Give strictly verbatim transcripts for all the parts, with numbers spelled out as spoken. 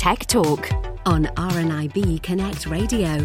Tech Talk on R N I B Connect Radio.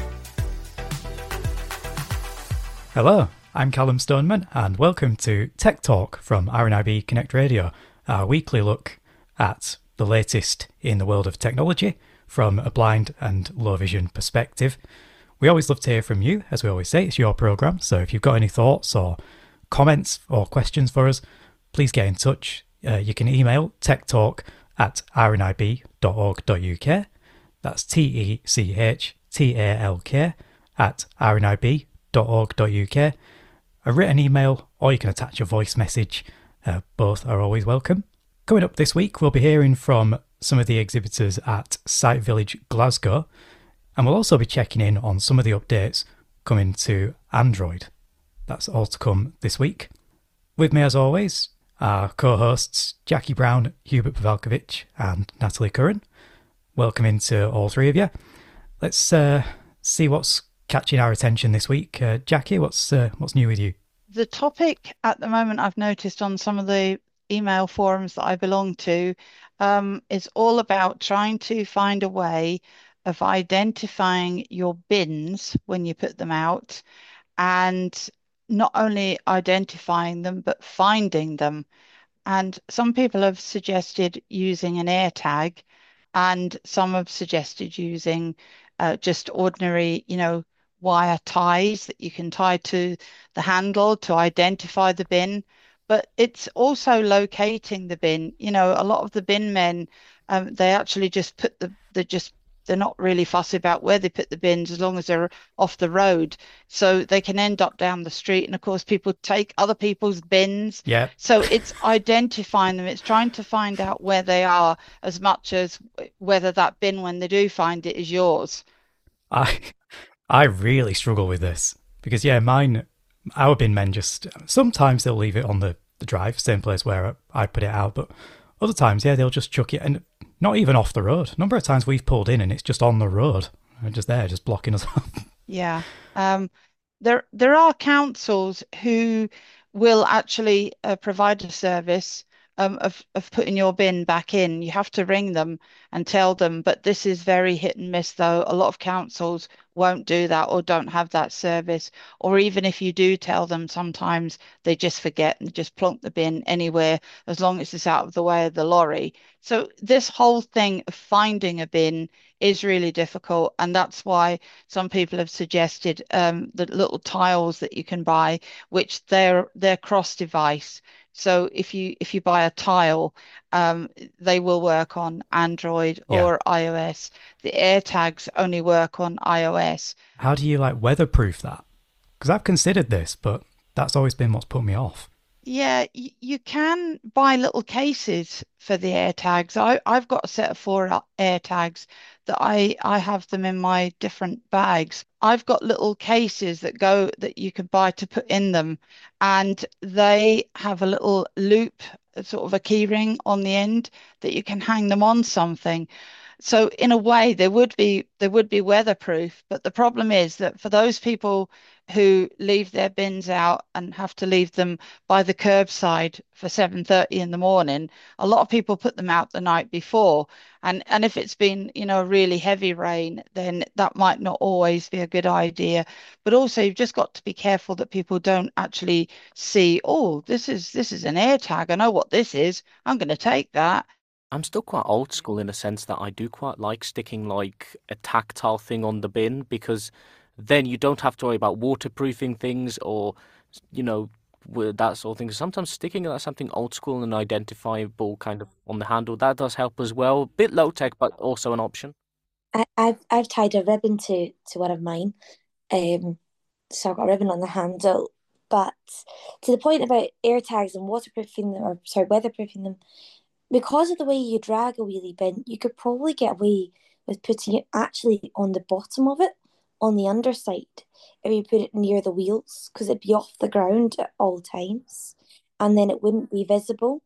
Hello, I'm Callum Stoneman and welcome to Tech Talk from R N I B Connect Radio, our weekly look at the latest in the world of technology from a blind and low vision perspective. We always love to hear from you. As we always say, it's your programme, so if you've got any thoughts or comments or questions for us, please get in touch. Uh, you can email techtalk at r n i b dot org dot u k. That's T E C H T A L K at r n i b dot org dot u k. A written email, or you can attach a voice message. Uh, both are always welcome. Coming up this week, we'll be hearing from some of the exhibitors at Site Village Glasgow, and we'll also be checking in on some of the updates coming to Android. That's all to come this week. With me, as always, our co-hosts Jackie Brown, Hubert Pavelkovich and Natalie Curran. Welcome into all three of you. Let's uh, see what's catching our attention this week. Uh, Jackie, what's uh, what's new with you? The topic at the moment I've noticed on some of the email forums that I belong to um, is all about trying to find a way of identifying your bins when you put them out, and not only identifying them, but finding them. And some people have suggested using an AirTag, and some have suggested using uh, just ordinary, you know, wire ties that you can tie to the handle to identify the bin. But it's also locating the bin. You know, a lot of the bin men, um, they actually just put the, the just they're not really fussy about where they put the bins as long as they're off the road. So they can end up down the street. And of course, people take other people's bins. Yeah. So it's identifying them. It's trying to find out where they are as much as whether that bin, when they do find it, is yours. I I really struggle with this because, yeah, mine, our bin men just, sometimes they'll leave it on the, the drive, same place where I put it out. But other times, yeah, they'll just chuck it, and not even off the road. A number of times we've pulled in and it's just on the road, and just there, just blocking us off. Yeah. Um, there there are councils who will actually uh, provide a service um, of, of putting your bin back in. You have to ring them and tell them, but this is very hit and miss though. A lot of councils won't do that or don't have that service. Or even if you do tell them, sometimes they just forget and just plonk the bin anywhere as long as it's out of the way of the lorry. So this whole thing of finding a bin is really difficult, and that's why some people have suggested um, the little tiles that you can buy, which they're they're cross device. So if you if you buy a tile, um, they will work on Android Yeah. or iOS. The AirTags only work on iOS. How do you like weatherproof that? Because I've considered this, but that's always been what's put me off. Yeah, y- you can buy little cases for the AirTags. I, I've got a set of four a- AirTags that I, I have them in my different bags. I've got little cases that go that you can buy to put in them, and they have a little loop, a sort of a key ring on the end that you can hang them on something. So in a way, they would be they would be weatherproof, but the problem is that for those people who leave their bins out and have to leave them by the curbside for seven thirty in the morning, a lot of people put them out the night before. And and if it's been, you know, really heavy rain, then that might not always be a good idea. But also you've just got to be careful that people don't actually see, oh, this is this is an AirTag. I know what this is. I'm going to take that. I'm still quite old school in a sense that I do quite like sticking like a tactile thing on the bin, because then you don't have to worry about waterproofing things or, you know, with that sort of thing. Sometimes sticking at something old school and identifiable kind of on the handle, that does help as well. Bit low tech, but also an option. I, I've I've tied a ribbon to, to one of mine. Um, so I've got a ribbon on the handle. But to the point about AirTags and waterproofing them, or sorry, weatherproofing them, because of the way you drag a wheelie bin, you could probably get away with putting it actually on the bottom of it, on the underside, if you put it near the wheels, because it'd be off the ground at all times, and then it wouldn't be visible.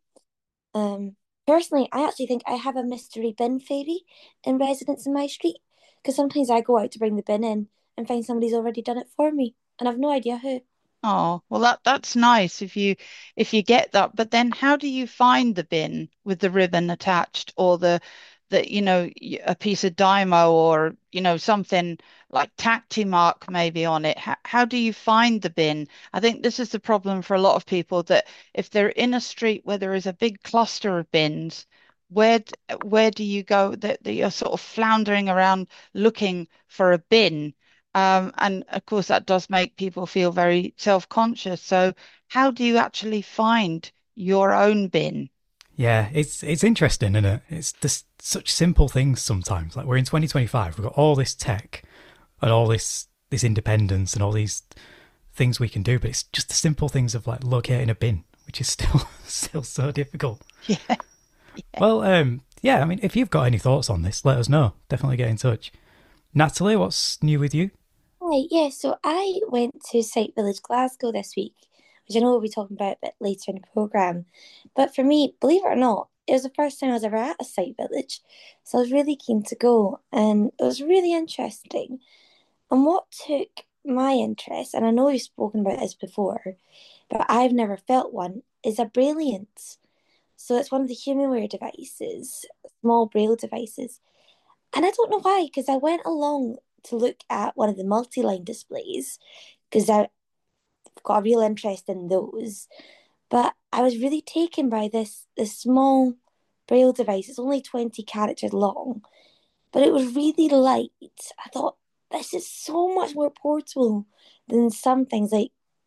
Um, personally, I actually think I have a mystery bin fairy in residence in my street, because sometimes I go out to bring the bin in and find somebody's already done it for me, and I've no idea who. Oh, well that that's nice if you if you get that. But then how do you find the bin with the ribbon attached, or the that, you know, y- a piece of Dymo or, you know, something like Tactimark maybe on it. How, how do you find the bin? I think this is the problem for a lot of people, that if they're in a street where there is a big cluster of bins, where d- where do you go? That, that you're sort of floundering around looking for a bin. Um, and of course, that does make people feel very self-conscious. So, how do you actually find your own bin? Yeah, it's it's interesting, isn't it? It's just such simple things sometimes. Like we're in twenty twenty-five, we've got all this tech and all this this independence and all these things we can do, but it's just the simple things of like locating a bin, which is still still so difficult. Yeah. Well, um, yeah, I mean, if you've got any thoughts on this, let us know. Definitely get in touch. Natalie, what's new with you? Hi, yeah, so I went to Sight Village Glasgow this week, which I know we'll be talking about a bit later in the programme. But for me, believe it or not, it was the first time I was ever at a Sight Village. So I was really keen to go, and it was really interesting. And what took my interest, and I know you've spoken about this before, but I've never felt one, is a Brilliant. So it's one of the HumanWare devices, small Braille devices. And I don't know why, because I went along to look at one of the multi-line displays, because I've got a real interest in those. But I was really taken by this this small Braille device. It's only twenty characters long, but it was really light. I thought, this is so much more portable than some things. Like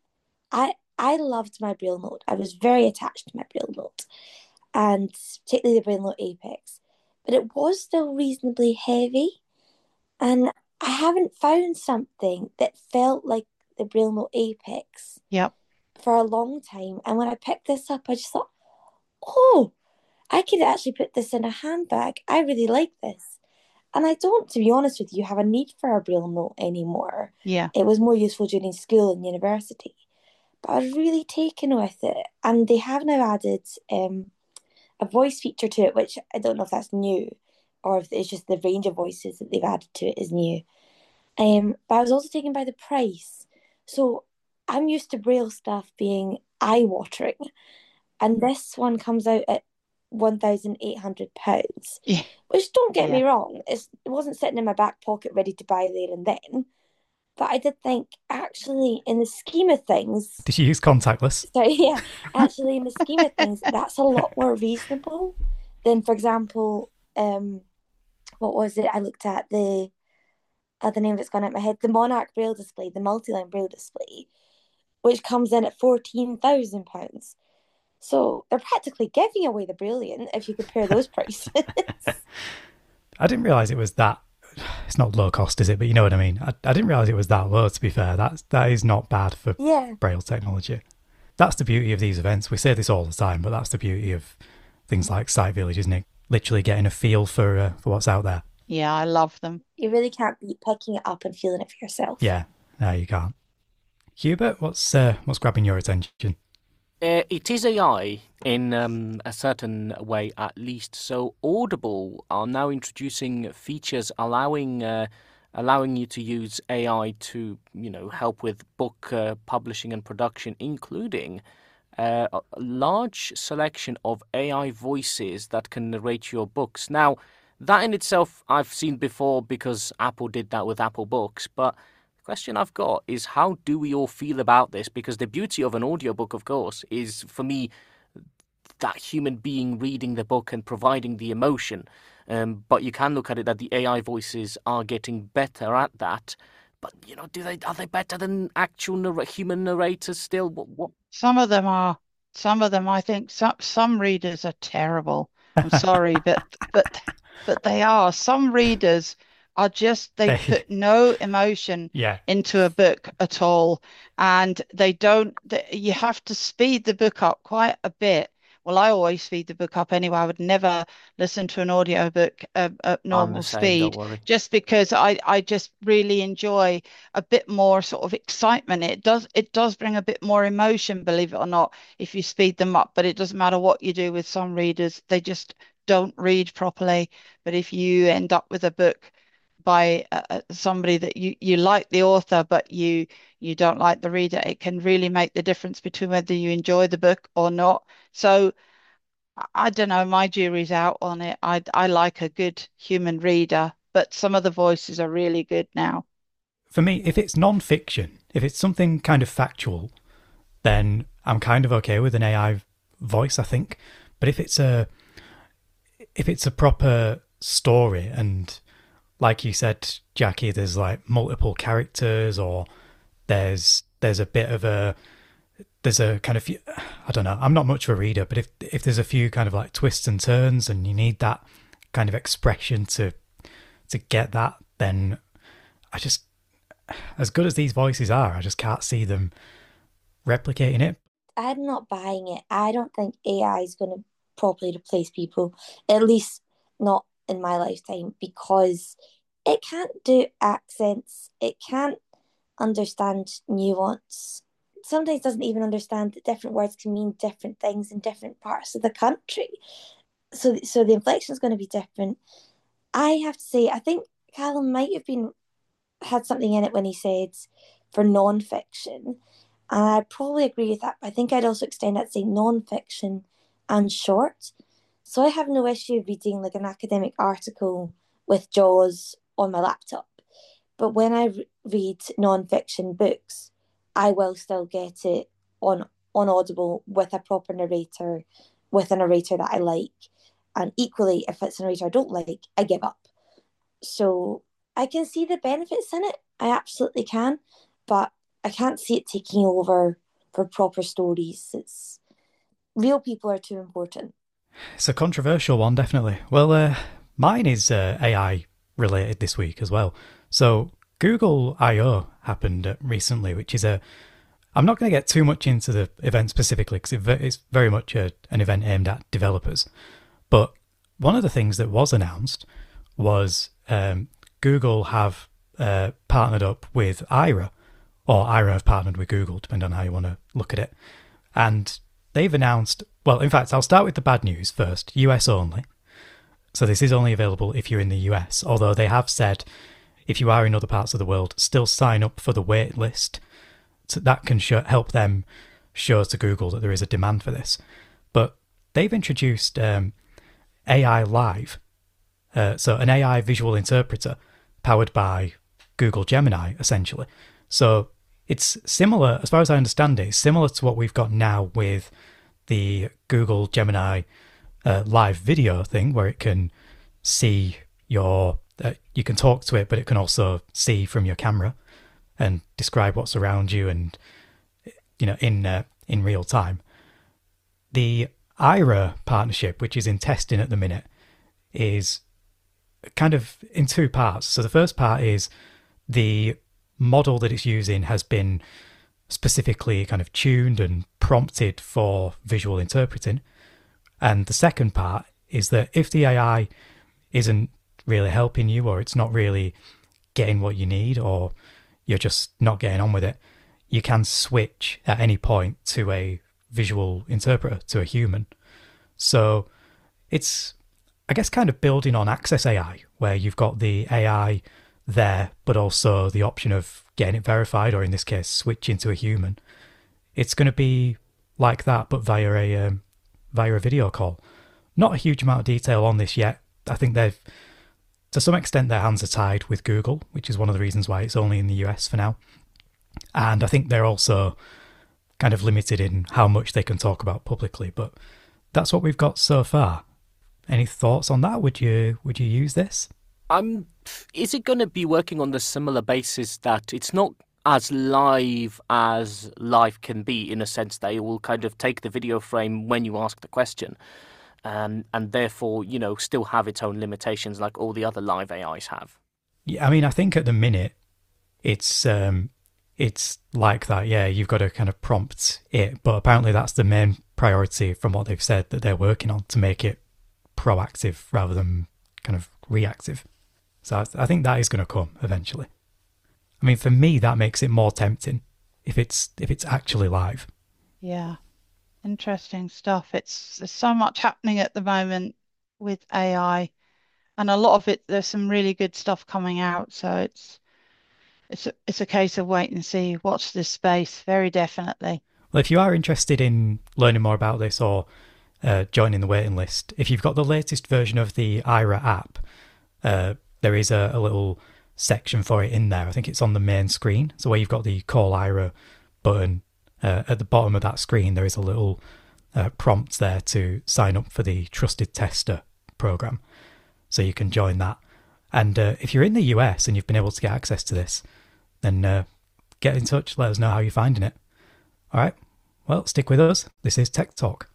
I I loved my Braille note. I was very attached to my Braille note, and particularly the Braille note Apex. But it was still reasonably heavy, and I haven't found something that felt like the Braille note Apex Yep. for a long time. And when I picked this up, I just thought, oh, I could actually put this in a handbag. I really like this. And I don't, to be honest with you, have a need for a Braille note anymore. Yeah. It was more useful during school and university. But I was really taken with it. And they have now added um, a voice feature to it, which I don't know if that's new or if it's just the range of voices that they've added to it is new. Um, but I was also taken by the price. So I'm used to Braille stuff being eye-watering, and this one comes out at one thousand eight hundred pounds, Yeah. which, don't get Yeah. me wrong, it's, it wasn't sitting in my back pocket ready to buy there and then. But I did think, actually, in the scheme of things, Did you use contactless? so yeah, actually, in the scheme of things, that's a lot more reasonable than, for example, um, what was it? I looked at the other name that's gone out of my head, the Monarch Braille display, the multi-line Braille display, which comes in at fourteen thousand pounds. So they're practically giving away the Brilliant if you compare those prices. I didn't realise it was that. It's not low cost, is it? But you know what I mean. I, I didn't realise it was that low, to be fair. That's, that is not bad for Yeah. Braille technology. That's the beauty of these events. We say this all the time, but that's the beauty of things like Sight Village, isn't it? Literally getting a feel for uh, for what's out there. Yeah, I love them. You really can't beat picking it up and feeling it for yourself. Yeah, no, you can't. Hubert, what's uh, what's grabbing your attention? Uh, it is A I in um, a certain way, at least. So Audible are now introducing features allowing uh, allowing you to use A I to, you know, help with book uh, publishing and production, including uh, a large selection of A I voices that can narrate your books. Now, that in itself I've seen before because Apple did that with Apple Books, but question I've got is, how do we all feel about this? Because the beauty of an audiobook, of course, is for me that human being reading the book and providing the emotion. Um, but you can look at it that the A I voices are getting better at that. But, you know, do they are they better than actual narr- human narrators still? What, what? Some of them are. Some of them, I think, some some readers are terrible. I'm sorry, but but but they are. Some readers are just, they They- put no emotion Yeah, into a book at all, and they don't. They, you have to speed the book up quite a bit. Well, I always speed the book up anyway. I would never listen to an audiobook uh, at I'm normal the same, speed, don't worry. just because I I just really enjoy a bit more sort of excitement. It does it does bring a bit more emotion, believe it or not, if you speed them up. But it doesn't matter what you do with some readers, they just don't read properly. But if you end up with a book by uh, somebody that you you like the author, but you you don't like the reader, it can really make the difference between whether you enjoy the book or not. So I, I don't know, my jury's out on it. I I like a good human reader, but some of the voices are really good now. For me, if it's non-fiction, if it's something kind of factual, then I'm kind of okay with an A I voice, I think. But if it's a if it's a proper story, and like you said, Jackie, there's like multiple characters, or there's there's a bit of a there's a kind of, I don't know, I'm not much of a reader, but if if there's a few kind of like twists and turns, and you need that kind of expression to to get that, then I just, as good as these voices are, I just can't see them replicating it. I'm not buying it. I don't think A I is going to properly replace people, at least not in my lifetime, because it can't do accents, it can't understand nuance. Sometimes doesn't even understand that different words can mean different things in different parts of the country. So, so the inflection is going to be different. I have to say, I think Callum might have been had something in it when he said for non-fiction, and I probably agree with that. But I think I'd also extend that to say non-fiction and short. So I have no issue reading like an academic article with JAWS on my laptop. But when I re- read non-fiction books, I will still get it on on Audible with a proper narrator, with a narrator that I like. And equally, if it's a narrator I don't like, I give up. So I can see the benefits in it. I absolutely can. But I can't see it taking over for proper stories. It's real people are too important. It's a controversial one, definitely. Well, uh, mine is uh, A I related this week as well. So Google I O happened recently, which is a... I'm not going to get too much into the event specifically because it's very much a, an event aimed at developers. But one of the things that was announced was um, Google have uh, partnered up with Aira, or Aira have partnered with Google, depending on how you want to look at it. And they've announced... Well, in fact, I'll start with the bad news first. U S only. So this is only available if you're in the U S, although they have said if you are in other parts of the world, still sign up for the wait list. So that can show, help them show to Google that there is a demand for this. But they've introduced um, A I Live, uh, so an A I visual interpreter powered by Google Gemini, essentially. So it's similar, as far as I understand it, it's similar to what we've got now with the Google Gemini uh, live video thing, where it can see your, uh, you can talk to it, but it can also see from your camera and describe what's around you, and you know, in uh, in real time. The Aira partnership, which is in testing at the minute, is kind of in two parts. So the first part is the model that it's using has been specifically kind of tuned and prompted for visual interpreting. And the second part is that if the A I isn't really helping you, or it's not really getting what you need, or you're just not getting on with it, you can switch at any point to a visual interpreter, to a human. So it's, I guess, kind of building on Access A I, where you've got the A I there, but also the option of getting it verified, or in this case, switching to a human. It's going to be like that, but via a um, via a video call. Not a huge amount of detail on this yet. I think they've, to some extent, their hands are tied with Google, which is one of the reasons why it's only in the U S for now. And I think they're also kind of limited in how much they can talk about publicly. But that's what we've got so far. Any thoughts on that? Would you would you use this? Um, is it going to be working on the similar basis that it's not as live as live can be, in a sense that it will kind of take the video frame when you ask the question, and and therefore, you know, still have its own limitations like all the other live A Is have? Yeah, I mean, I think at the minute it's um, it's like that. Yeah, you've got to kind of prompt it, but apparently that's the main priority from what they've said that they're working on, to make it proactive rather than kind of reactive. So I, I think that is going to come eventually. I mean, for me, that makes it more tempting if it's if it's actually live. Yeah, interesting stuff. It's there's so much happening at the moment with A I, and a lot of it, there's some really good stuff coming out. So it's it's a, it's a case of wait and see. Watch this space, very definitely. Well, if you are interested in learning more about this, or uh, joining the waiting list, if you've got the latest version of the Aira app, uh, there is a, a little section for it in there. I think it's on the main screen. So where you've got the Call Aira button, uh, at the bottom of that screen, there is a little uh, prompt there to sign up for the Trusted Tester program. So you can join that. And uh, if you're in the U S and you've been able to get access to this, then uh, get in touch, let us know how you're finding it. All right, well, stick with us. This is Tech Talk.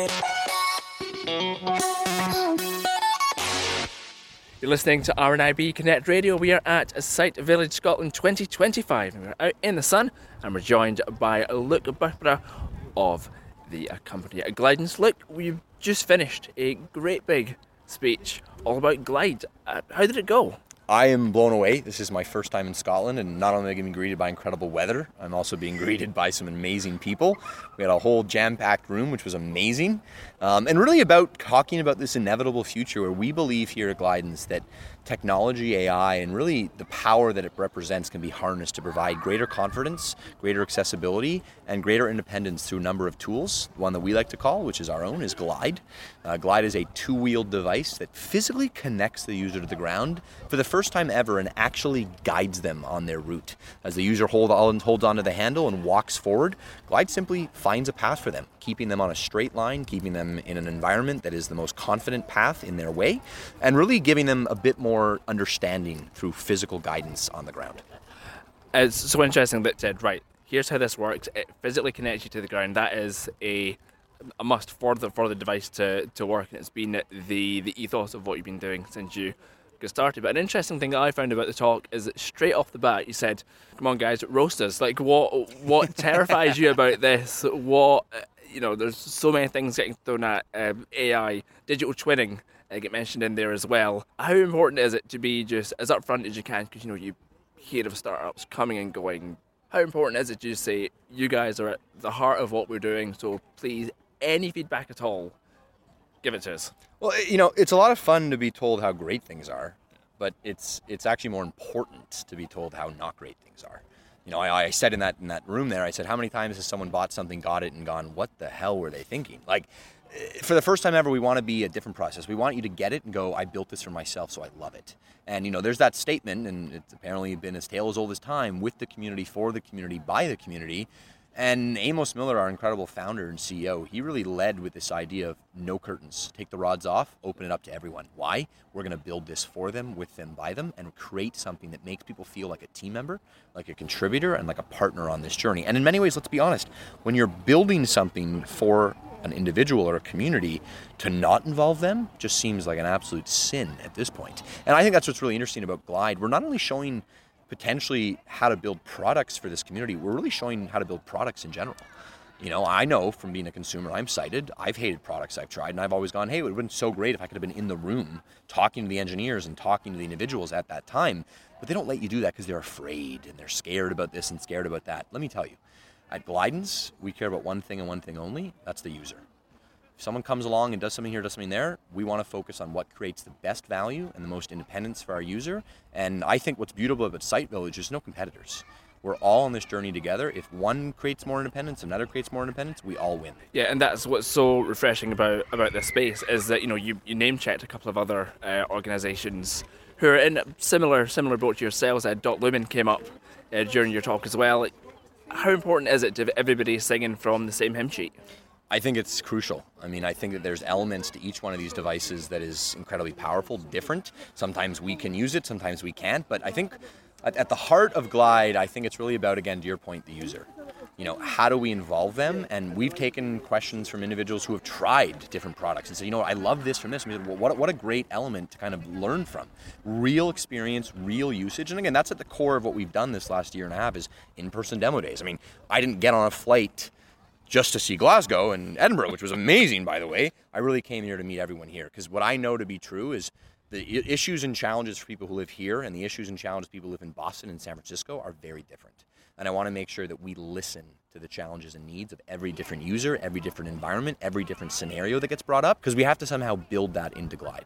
You're listening to R N I B Connect Radio. We are at Site Village Scotland twenty twenty-five, and we're out in the sun, and we're joined by Luke Burpra of the company Glidance. Luke, we've just finished a great big speech all about Glide. Uh, how did it go? I am blown away. This is my first time in Scotland, and not only am I being greeted by incredible weather, I'm also being greeted by some amazing people. We had a whole jam-packed room, which was amazing, um, and really about talking about this inevitable future where we believe here at Glidance that technology, A I, and really the power that it represents can be harnessed to provide greater confidence, greater accessibility, and greater independence through a number of tools. One that we like to call, which is our own, is Glide. Uh, Glide is a two-wheeled device that physically connects the user to the ground for the first time ever and actually guides them on their route. As the user hold on, holds onto the handle and walks forward, Glide simply finds a path for them, keeping them on a straight line, keeping them in an environment that is the most confident path in their way, and really giving them a bit more understanding through physical guidance on the ground. It's so interesting that it said, right, here's how this works. It physically connects you to the ground. That is a a must for the for the device to, to work, and it's been the, the ethos of what you've been doing since you got started. But an interesting thing that I found about the talk is that straight off the bat you said, come on guys, roast us. Like, what what terrifies you about this? What, you know, there's so many things getting thrown at, um, A I, digital twinning, uh, get mentioned in there as well. How important is it to be just as upfront as you can? Because, you know, you hear of startups coming and going. How important is it to just say, you guys are at the heart of what we're doing, so please, any feedback at all, give it to us? Well, you know, it's a lot of fun to be told how great things are, but it's it's actually more important to be told how not great things are. You know, I, I said in that in that room there, I said, how many times has someone bought something, got it, and gone, what the hell were they thinking? Like, for the first time ever, we want to be a different process. We want you to get it and go, I built this for myself, so I love it. And, you know, there's that statement, and it's apparently been as tale as old as time, with the community, for the community, by the community. And Amos Miller, our incredible founder and C E O, he really led with this idea of no curtains. Take the rods off, open it up to everyone. Why? We're going to build this for them, with them, by them, and create something that makes people feel like a team member, like a contributor, and like a partner on this journey. And in many ways, let's be honest, when you're building something for an individual or a community, to not involve them just seems like an absolute sin at this point. And I think that's what's really interesting about Glide. We're not only showing potentially how to build products for this community, we're really showing how to build products in general. You know, I know from being a consumer, I'm cited, I've hated products I've tried, and I've always gone, hey, it would have been so great if I could have been in the room talking to the engineers and talking to the individuals at that time. But they don't let you do that because they're afraid and they're scared about this and scared about that. Let me tell you, at Glidance, we care about one thing and one thing only, that's the user. If someone comes along and does something here, does something there, we want to focus on what creates the best value and the most independence for our user. And I think what's beautiful about Site Village is no competitors. We're all on this journey together. If one creates more independence, another creates more independence, we all win. Yeah, and that's what's so refreshing about, about this space is that, you know, you, you name-checked a couple of other uh, organisations who are in a similar similar boat to yourselves. Uh, Dot Lumen came up uh, during your talk as well. How important is it to have everybody singing from the same hymn sheet? I think it's crucial. I mean, I think that there's elements to each one of these devices that is incredibly powerful, different. Sometimes we can use it, sometimes we can't. But I think at, at the heart of Glide, I think it's really about, again, to your point, the user. You know, how do we involve them? And we've taken questions from individuals who have tried different products and said, you know, I love this from this. And we said, well, what, what a great element to kind of learn from. Real experience, real usage. And again, that's at the core of what we've done this last year and a half is in-person demo days. I mean, I didn't get on a flight just to see Glasgow and Edinburgh, which was amazing, by the way. I really came here to meet everyone here because what I know to be true is the issues and challenges for people who live here and the issues and challenges people who live in Boston and San Francisco are very different. And I want to make sure that we listen to the challenges and needs of every different user, every different environment, every different scenario that gets brought up, because we have to somehow build that into Glide.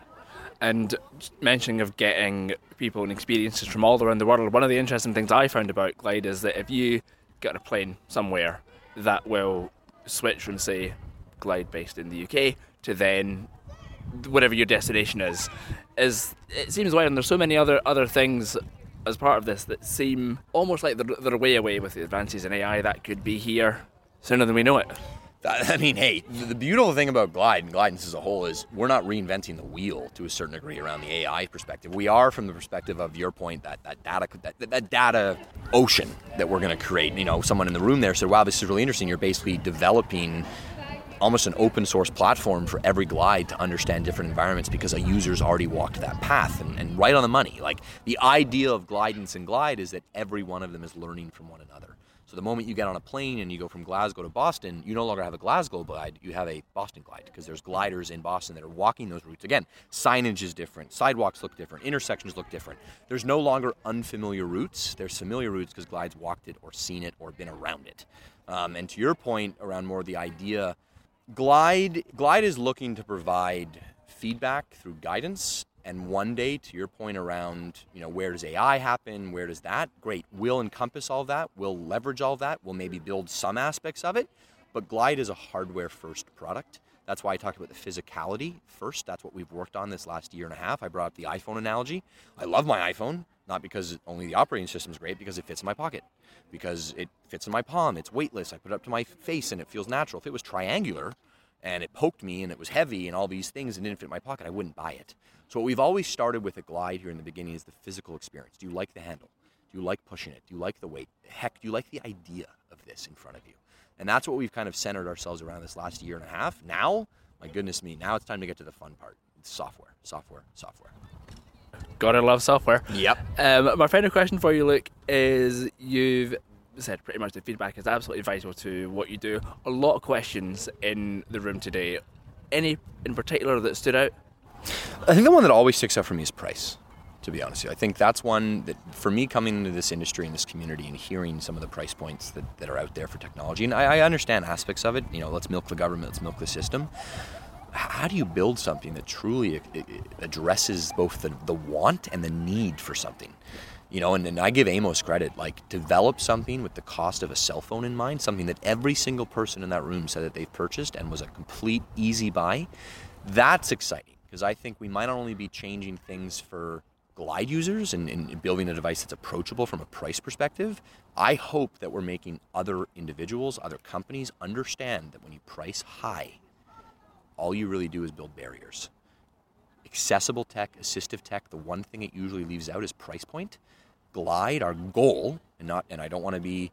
And mentioning of getting people and experiences from all around the world, one of the interesting things I found about Glide is that if you get on a plane somewhere, that will switch from, say, Glide based in the U K to then whatever your destination is. Is it seems weird, and there's so many other other things as part of this that seem almost like they're, they're way away with the advances in A I that could be here sooner than we know it. I mean, hey, the beautiful thing about Glide and Glidance as a whole is we're not reinventing the wheel to a certain degree around the A I perspective. We are, from the perspective of your point, that that data that, that data ocean that we're going to create. You know, someone in the room there said, wow, this is really interesting. You're basically developing almost an open source platform for every Glide to understand different environments because a user's already walked that path, and, and right on the money. Like, the idea of Glidance and Glide is that every one of them is learning from one another. So the moment you get on a plane and you go from Glasgow to Boston, you no longer have a Glasgow Glide, you have a Boston Glide, because there's gliders in Boston that are walking those routes. Again, signage is different, sidewalks look different, intersections look different. There's no longer unfamiliar routes, there's familiar routes because Glide's walked it or seen it or been around it. Um, and to your point around more the idea, Glide, Glide is looking to provide feedback through guidance. And one day, to your point around, you know, where does A I happen? Where does that? Great. We'll encompass all that. We'll leverage all that. We'll maybe build some aspects of it. But Glide is a hardware-first product. That's why I talked about the physicality first. That's what we've worked on this last year and a half. I brought up the iPhone analogy. I love my iPhone, not because only the operating system is great, because it fits in my pocket, because it fits in my palm. It's weightless. I put it up to my face and it feels natural. If it was triangular and it poked me and it was heavy and all these things and didn't fit in my pocket, I wouldn't buy it. So what we've always started with a Glide here in the beginning is the physical experience. Do you like the handle? Do you like pushing it? Do you like the weight? Heck, do you like the idea of this in front of you? And that's what we've kind of centered ourselves around this last year and a half. Now, my goodness me, now it's time to get to the fun part. It's software, software, software. Gotta love software. Yep. Um, my final question for you, Luke, is you've said pretty much the feedback is absolutely vital to what you do. A lot of questions in the room today. Any in particular that stood out? I think the one that always sticks out for me is price, to be honest with you. I think that's one that, for me, coming into this industry and this community and hearing some of the price points that, that are out there for technology, and I, I understand aspects of it, you know, let's milk the government, let's milk the system. How do you build something that truly addresses both the, the want and the need for something? You know, and, and I give Amos credit, like, develop something with the cost of a cell phone in mind, something that every single person in that room said that they've purchased and was a complete easy buy. That's exciting, because I think we might not only be changing things for Glide users and, and building a device that's approachable from a price perspective. I hope that we're making other individuals, other companies understand that when you price high, all you really do is build barriers. Accessible tech, assistive tech, the one thing it usually leaves out is price point. Glide, our goal, and not, and I don't want to be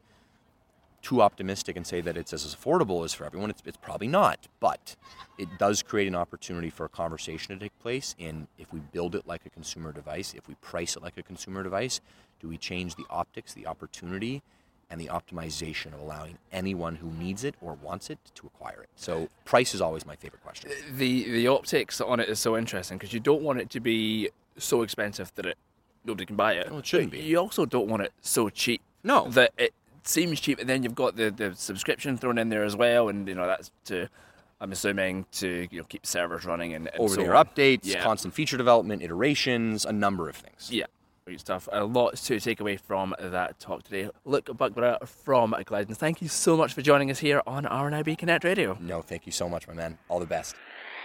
too optimistic and say that it's as affordable as for everyone. It's, it's probably not, but it does create an opportunity for a conversation to take place in, if we build it like a consumer device, if we price it like a consumer device, do we change the optics, the opportunity, and the optimization of allowing anyone who needs it or wants it to acquire it? So price is always my favorite question. The the optics on it is so interesting, because you don't want it to be so expensive that it nobody can buy it. Well, it shouldn't but be. You also don't want it so cheap. No. That it seems cheap, and then you've got the, the subscription thrown in there as well, and you know that's to, I'm assuming, to you know keep servers running and, and over-the-air so on. updates, Yeah. constant feature development, iterations, a number of things. Yeah, great stuff. A lot to take away from that talk today. Luke Buckborough from Glidance, thank you so much for joining us here on R N I B Connect Radio. No, thank you so much, my man. All the best.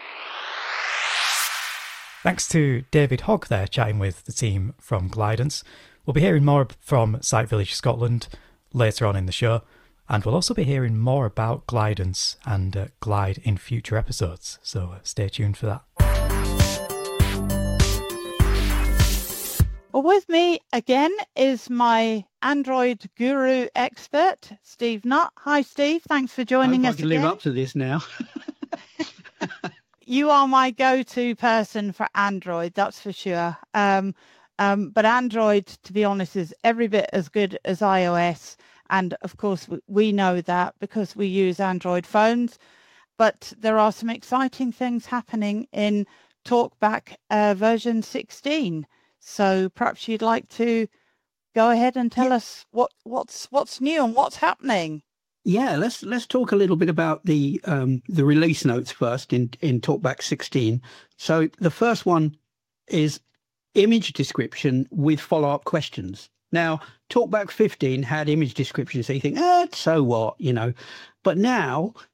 Thanks to David Hogg there, chatting with the team from Glidance. We'll be hearing more from Site Village Scotland later on in the show, and we'll also be hearing more about Glidance and uh, Glide in future episodes, so uh, stay tuned for that. Well, with me again is my Android guru expert, Steve Nutt. Hi, Steve. Thanks for joining I us can again. live up to this now. You are my go-to person for Android, that's for sure. Um, um, but Android, to be honest, is every bit as good as iOS. And of course, we know that because we use Android phones. But there are some exciting things happening in TalkBack uh, version sixteen. So perhaps you'd like to go ahead and tell yeah. us what, what's what's new and what's happening. Yeah, let's let's talk a little bit about the um, the release notes first in, in TalkBack sixteen. So the first one is image description with follow-up questions. Now, TalkBack fifteen had image description, so you think, ah, so what, you know. But now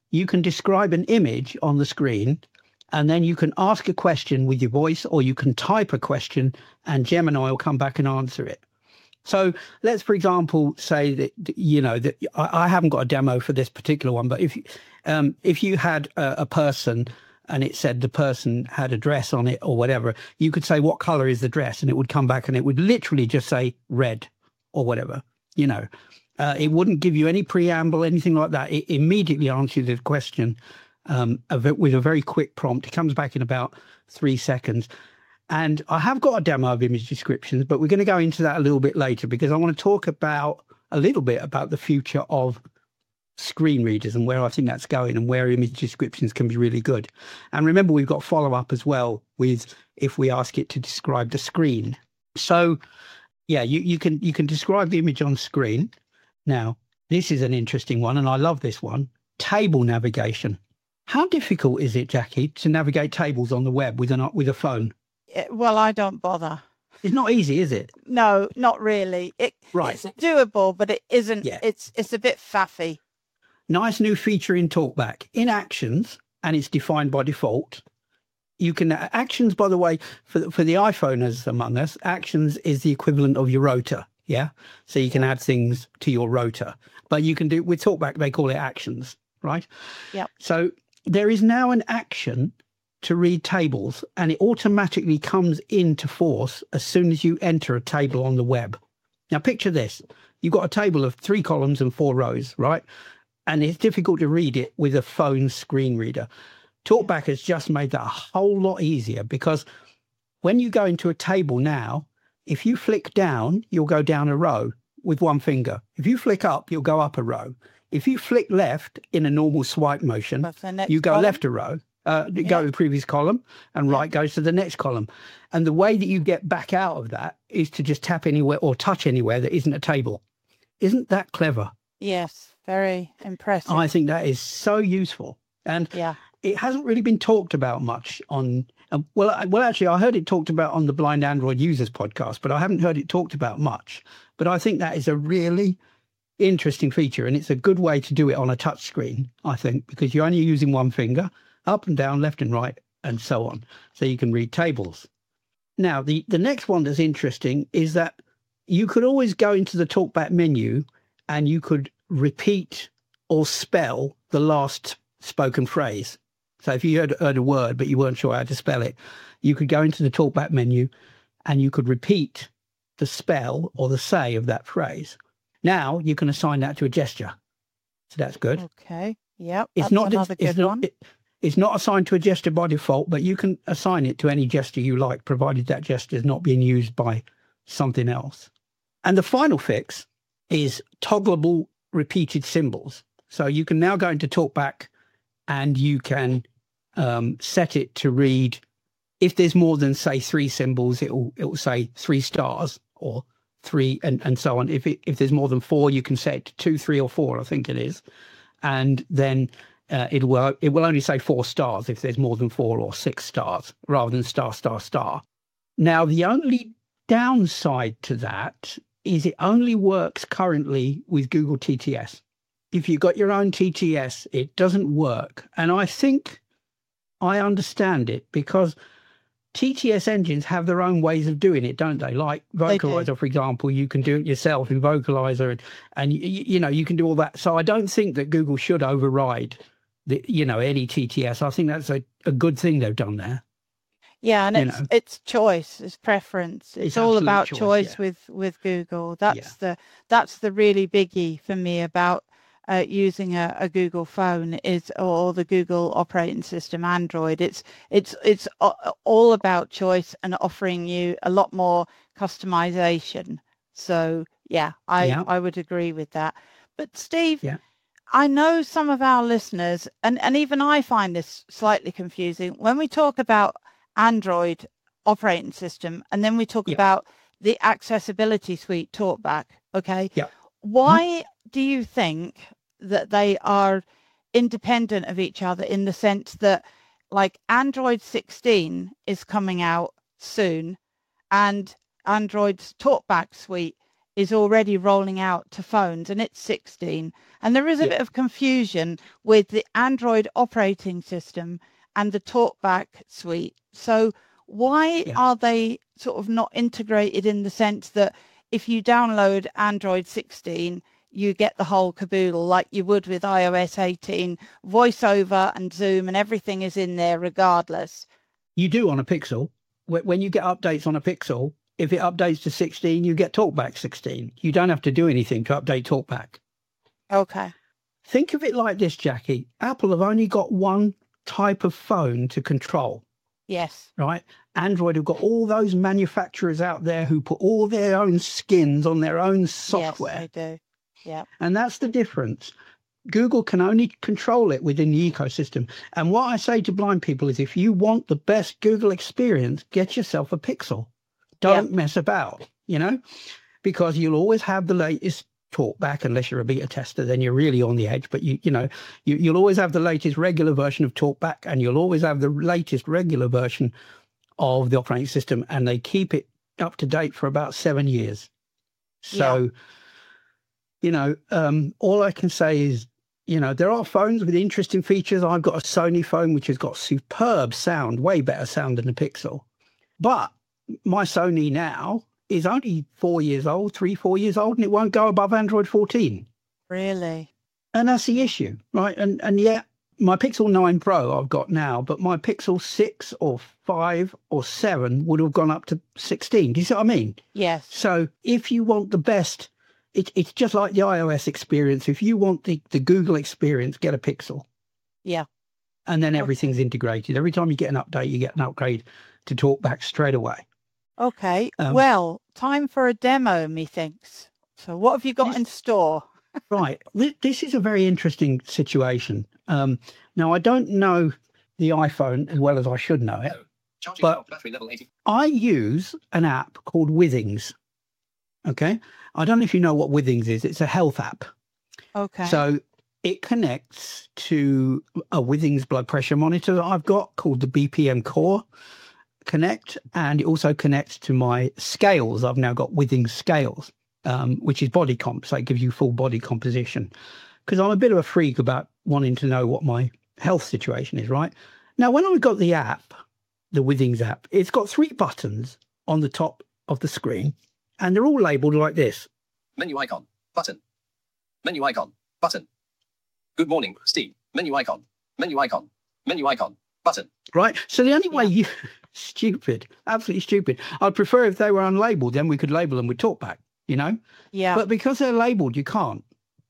you can describe an image on the screen, and then you can ask a question with your voice, or you can type a question and Gemini will come back and answer it. So let's, for example, say that, you know, that I, I haven't got a demo for this particular one, but if, um, if you had a, a person and it said the person had a dress on it or whatever, you could say, what color is the dress? And it would come back and it would literally just say red or whatever, you know. Uh, it wouldn't give you any preamble, anything like that. It immediately answers the question um, with a very quick prompt. It comes back in about three seconds. And I have got a demo of image descriptions, but we're going to go into that a little bit later because I want to talk about a little bit about the future of screen readers and where I think that's going and where image descriptions can be really good. And remember, we've got follow-up as well with if we ask it to describe the screen. So, yeah, you, you can you can describe the image on screen. Now, this is an interesting one, and I love this one. Table navigation. How difficult is it, Jackie, to navigate tables on the web with an with a phone? Well, I don't bother. It's not easy, is it? No, not really. It, right. It's doable, but it isn't. Yeah. It's it's a bit faffy. Nice new feature in TalkBack. In Actions, and it's defined by default. You can, Actions, by the way, for, for the iPhoners among us, Actions is the equivalent of your rotor, yeah? So you can add things to your rotor. But you can do, with TalkBack, they call it Actions, right? Yeah. So there is now an action to read tables, and it automatically comes into force as soon as you enter a table on the web. Now, picture this. You've got a table of three columns and four rows, right? And it's difficult to read it with a phone screen reader. TalkBack has just made that a whole lot easier because when you go into a table now, if you flick down, you'll go down a row with one finger. If you flick up, you'll go up a row. If you flick left in a normal swipe motion, you go column. left a row. Uh, yeah. Go to the previous column, and right goes to the next column. And the way that you get back out of that is to just tap anywhere or touch anywhere that isn't a table. Isn't that clever? Yes, very impressive. I think that is so useful. And yeah. it hasn't really been talked about much on, uh, well, I, well, actually, I heard it talked about on the Blind Android Users podcast, but I haven't heard it talked about much. But I think that is a really interesting feature, and it's a good way to do it on a touch screen, I think, because you're only using one finger, up and down, left and right, and so on. So you can read tables. Now, the, the next one that's interesting is that you could always go into the TalkBack menu and you could repeat or spell the last spoken phrase. So if you heard, heard a word, but you weren't sure how to spell it, you could go into the TalkBack menu and you could repeat the spell or the say of that phrase. Now you can assign that to a gesture. So that's good. Okay. Yep. It's that's not, another it's, good not one. it, it's not assigned to a gesture by default, but you can assign it to any gesture you like, provided that gesture is not being used by something else. And the final fix is toggleable repeated symbols. So you can now go into TalkBack and you can um, set it to read, if there's more than, say, three symbols, it will it will say three stars or three and, and so on. If it, if there's more than four, you can set it to two, three or four, I think it is. And then uh, it will it will only say four stars if there's more than four or six stars rather than star, star, star. Now, the only downside to that is it only works currently with Google T T S. If you've got your own T T S, it doesn't work. And I think I understand it because T T S engines have their own ways of doing it, don't they? Like Vocalizer, for example, you can do it yourself in Vocalizer and, and you, you know, you can do all that. So I don't think that Google should override, the, you know, any T T S. I think that's a, a good thing they've done there. Yeah, and it's know. it's choice, it's preference. It's, it's all about choice, choice yeah. with with Google. That's yeah. the that's the really biggie for me about uh, using a, a Google phone is or the Google operating system Android. It's it's it's all about choice and offering you a lot more customization. So yeah, I yeah. I would agree with that. But Steve, yeah. I know some of our listeners, and and even I find this slightly confusing when we talk about Android operating system, and then we talk yeah. about the accessibility suite TalkBack. Okay. Yeah. Why mm-hmm. do you think that they are independent of each other in the sense that, like, Android sixteen is coming out soon, and Android's TalkBack suite is already rolling out to phones, and it's sixteen. And there is a Yeah. bit of confusion with the Android operating system and the TalkBack suite. So why Yeah. are they sort of not integrated in the sense that if you download Android sixteen, you get the whole caboodle like you would with i O S eighteen, VoiceOver and Zoom, and everything is in there regardless? You do on a Pixel. Wh- When you get updates on a Pixel, if it updates to sixteen, you get TalkBack sixteen. You don't have to do anything to update TalkBack. Okay. Think of it like this, Jackie. Apple have only got one type of phone to control, Yes. right? Android have got all those manufacturers out there who put all their own skins on their own software. Yes, they do. Yeah. And that's the difference. Google can only control it within the ecosystem. And what I say to blind people is if you want the best Google experience, get yourself a Pixel. Don't mess about, you know, because you'll always have the latest TalkBack, unless you're a beta tester, then you're really on the edge. But, you you know, you, you'll always have the latest regular version of TalkBack, and you'll always have the latest regular version of the operating system. And they keep it up to date for about seven years. So, Yeah. you know, um, all I can say is, you know, there are phones with interesting features. I've got a Sony phone, which has got superb sound, way better sound than the Pixel. But my Sony now is only four years old, three, four years old, and it won't go above Android fourteen. Really? And that's the issue, right? And and yet my Pixel nine Pro I've got now, but my Pixel six or five or seven would have gone up to sixteen. Do you see what I mean? Yes. So if you want the best, it, it's just like the iOS experience. If you want the, the Google experience, get a Pixel. Yeah. And then everything's integrated. Every time you get an update, you get an upgrade to TalkBack straight away. Okay. Um, Well, time for a demo, methinks. So what have you got Yes. in store? Right. Th- This is a very interesting situation. Um, now, I don't know the iPhone as well as I should know it. Charging But- cell, battery level eighty. I use an app called Withings. Okay. I don't know if you know what Withings is. It's a health app. Okay. So it connects to a Withings blood pressure monitor that I've got called the B P M Core Connect. And it also connects to my scales. I've now got Withings scales, um, which is body comp. So it gives you full body composition. Because I'm a bit of a freak about wanting to know what my health situation is, right? Now, when I got the app, the Withings app, it's got three buttons on the top of the screen, and they're all labeled like this. Menu icon. Button. Menu icon. Button. Good morning, Steve. Menu icon. Menu icon. Menu icon. Button. Right. So the only way you stupid, absolutely stupid. I'd prefer if they were unlabeled, then we could label them with TalkBack, you know? yeah. But because they're labeled, you can't.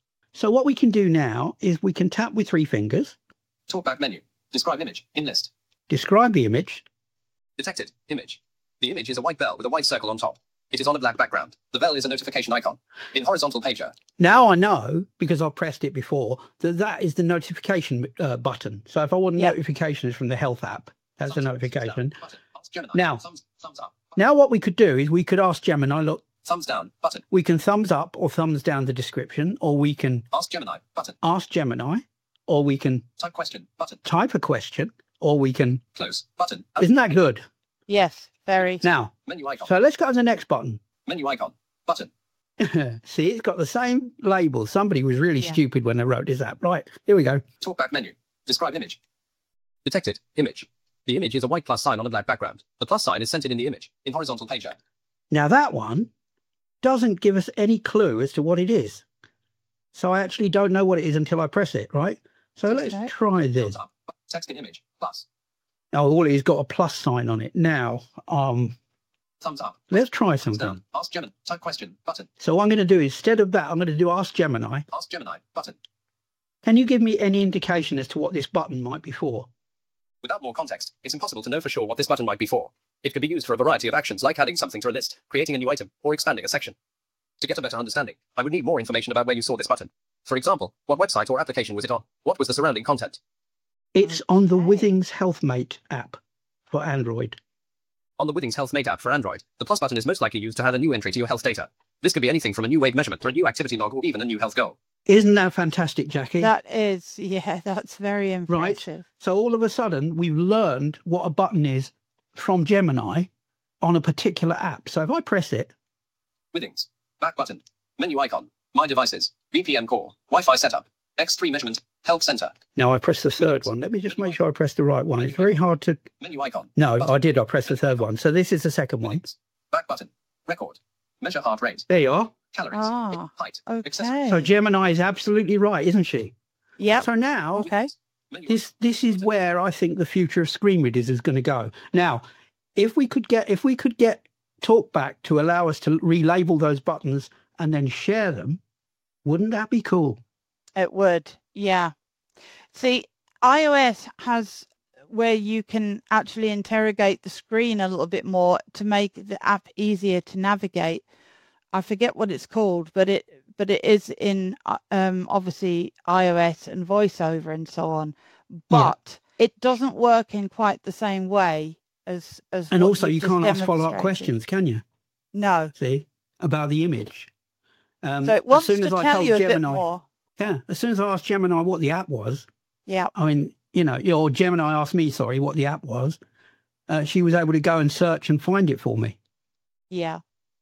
So what we can do now is we can tap with three fingers, Talkback menu. Describe image. In list. describe the image. Detected. Image. The image is a white bell with a white circle on top. It is on a black background. The bell is a notification icon. In horizontal pager. Now I know, because I've pressed it before, that that is the notification uh, button. So if I want Yep. notifications from the health app, that's the Thumbs up, notification. thumbs down, button. Ask Gemini. Now- Thumbs, thumbs up. Now what we could do is we could ask Gemini, look, Thumbs down. Button. we can thumbs up or thumbs down the description, or we can Ask Gemini. Button. ask Gemini, or we can Type question. Button. type a question, or we can... Close. Button. Isn't that good? Yes. Very. Now, Menu icon. so let's go to the next button. Menu icon. Button. See, it's got the same label. Somebody was really Yeah. stupid when they wrote this app. Right, here we go. Talkback menu. Describe image. Detected. Image. The image is a white plus sign on a black background. The plus sign is centered in the image. In horizontal pager. Now that one doesn't give us any clue as to what it is. So I actually don't know what it is until I press it, right? So let's Okay. try this. Thumbs up. Text in image. Plus. Oh, all it is got a plus sign on it. Now, um, Thumbs up. let's try Thumbs something. down. Ask Gemini. Type question. Button. So what I'm going to do, instead of that, I'm going to do Ask Gemini. Ask Gemini. Button. Can you give me any indication as to what this button might be for? Without more context, it's impossible to know for sure what this button might be for. It could be used for a variety of actions like adding something to a list, creating a new item, or expanding a section. To get a better understanding, I would need more information about where you saw this button. For example, what website or application was it on? What was the surrounding content? It's on the Okay. Withings HealthMate app for Android. On the Withings Health Mate app for Android, the plus button is most likely used to add a new entry to your health data. This could be anything from a new weight measurement to a new activity log or even a new health goal. Isn't that fantastic, Jackie? That is. Yeah. That's very impressive. So all of a sudden, we've learned what a button is from Gemini on a particular app. So if I press it, Withings. Back button. Menu icon. My devices. V P N core. Wi-Fi setup. X three measurement. Help center. Now I press the third one. Let me just make sure I press the right one. It's very hard to... Menu icon. No, Button. I did. I pressed the third one. So this is the second one. Back button. Record. Measure heart rate. There you are. Calories. Ah, Height. okay. So Gemini is absolutely right, isn't she? Yep. So now, Okay. this this is where I think the future of screen readers is going to go. Now, if we could get if we could get TalkBack to allow us to relabel those buttons and then share them, wouldn't that be cool? It would, yeah. See, iOS has where you can actually interrogate the screen a little bit more to make the app easier to navigate. I forget what it's called, but it but it is in uh, um, obviously iOS and VoiceOver and so on. But yeah. It doesn't work in quite the same way as as. And what also, you've you just can't ask follow-up demonstrated. questions, can you? No. See, about the image. Um, So it wants as soon to as I tell told you a Gemini, bit more. yeah, as soon as I asked Gemini what the app was, Yeah. I mean, you know, or Gemini asked me, sorry, what the app was, uh, she was able to go and search and find it for me. Yeah.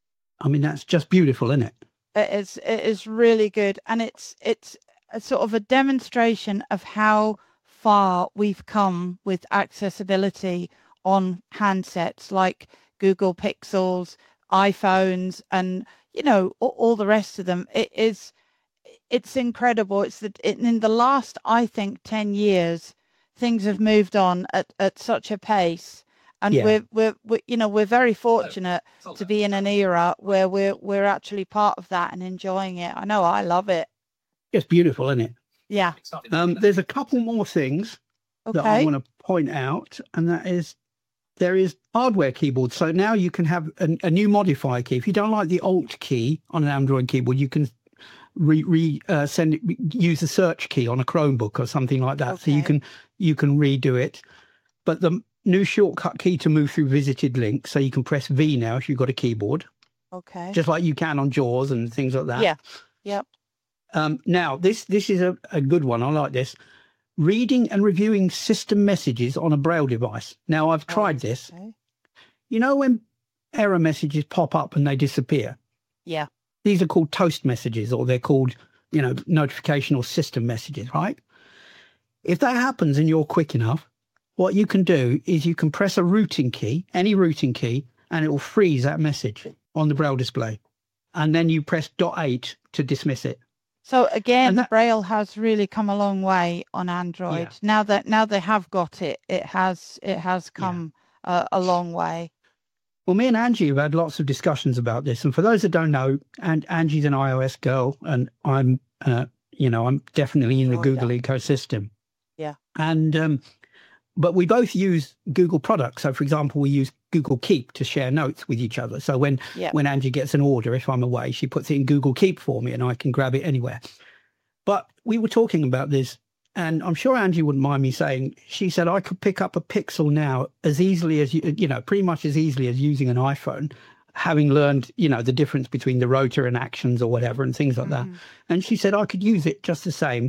I mean, that's just beautiful, isn't it? It is it is really good, and it's it's a sort of a demonstration of how far we've come with accessibility on handsets like Google Pixels, iPhones, and you know all, all the rest of them. It is it's incredible. It's that it, in the last, I think, ten years, things have moved on at, at such a pace. And Yeah. we're, we're, we're, you know, we're very fortunate to be in an era where we're, we're actually part of that and enjoying it. I know I love it. It's beautiful, isn't it? Yeah. Um, there's a couple more things that I Okay. want to point out, and that is there is hardware keyboards. So now you can have a, a new modifier key. If you don't like the Alt key on an Android keyboard, you can re, re uh, send it, use the search key on a Chromebook or something like that. So you Okay. can you can redo it. But the new shortcut key to move through visited links, so you can press V now if you've got a keyboard, Okay. just like you can on JAWS and things like that. Yeah. Yep. Um, now, this this is a, a good one. I like this. Reading and reviewing system messages on a Braille device. Now, I've tried this. Okay. You know when error messages pop up and they disappear? Yeah. These are called toast messages, or they're called, you know, notification or system messages, right? If that happens and you're quick enough, what you can do is you can press a routing key, any routing key, and it will freeze that message on the Braille display. And then you press dot eight to dismiss it. So again, And that- Braille has really come a long way on Android. Yeah. Now that now they have got it, it has it has come uh, a long way. Well, me and Angie have had lots of discussions about this. And for those that don't know, and Angie's an iOS girl, and I'm, uh, you know, I'm definitely in the Oh, Google ecosystem. Yeah. And, um, but we both use Google products. So, for example, we use Google Keep to share notes with each other. So when, Yeah. when Angie gets an order, if I'm away, she puts it in Google Keep for me and I can grab it anywhere. But we were talking about this, and I'm sure Angie wouldn't mind me saying, she said, I could pick up a Pixel now as easily as, you, you know, pretty much as easily as using an iPhone, having learned, you know, the difference between the rotor and actions or whatever and things like that. Mhm. And she said, I could use it just the same.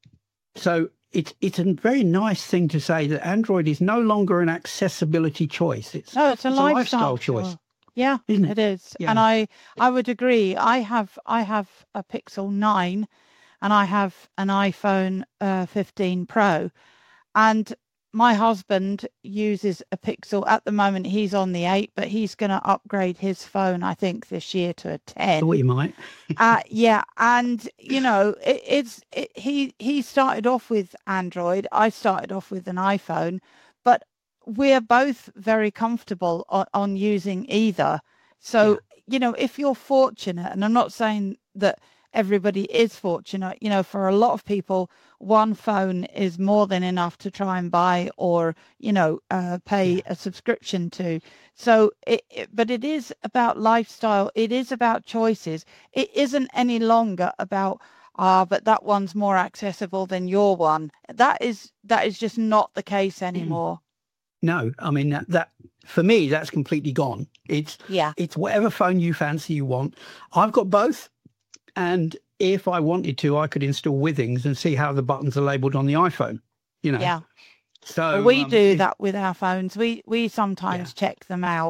So it's, it's a very nice thing to say that Android is no longer an accessibility choice. It's, No, it's a it's lifestyle, choice, choice. Yeah, isn't it? it is. Yeah. And I I would agree. I have I have a Pixel nine and I have an iPhone uh, fifteen Pro, and my husband uses a Pixel at the moment. He's on the eight, but he's going to upgrade his phone, I think, this year to a ten. Thought you might. uh, yeah, and you know, it, it's it, he he started off with Android. I started off with an iPhone, but we're both very comfortable on, on using either. So you know, if you're fortunate, and I'm not saying that everybody is fortunate, you know, for a lot of people, one phone is more than enough to try and buy or, you know, uh, pay Yeah. a subscription to. So, it, it, but it is about lifestyle. It is about choices. It isn't any longer about, ah, but that one's more accessible than your one. That is, that is just not the case anymore. No, I mean, that, that for me, that's completely gone. It's, Yeah. it's whatever phone you fancy you want. I've got both. And if I wanted to, I could install Withings and see how the buttons are labeled on the iPhone, you know. Yeah. So Well, we um, do if- that with our phones. We we sometimes check them out,